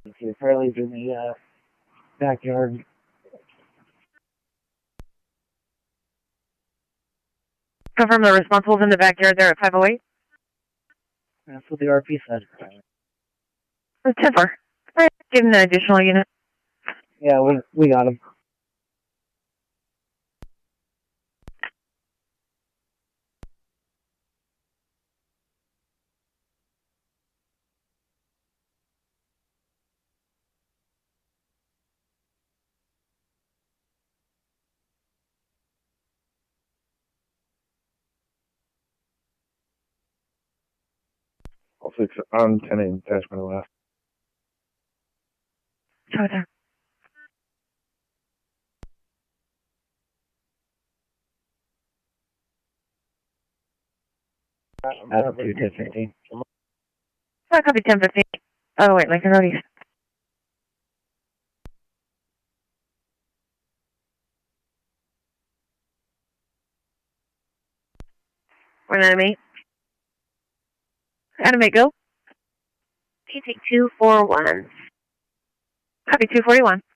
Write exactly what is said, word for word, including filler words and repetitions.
See, Farley's in the uh, backyard. Confirm the responsibles in the backyard there at five oh eight. That's what the R P said. ten four. Right, give him the additional unit. Yeah, we we got him. I'll fix it. I'm ten eight attachment left. Sorry there. That's two ten fifteen. I copy ten fifteen. Oh, wait, Lincoln Road East. One Adam eight. Adam eight, go. Can you take two four one? Copy two forty-one.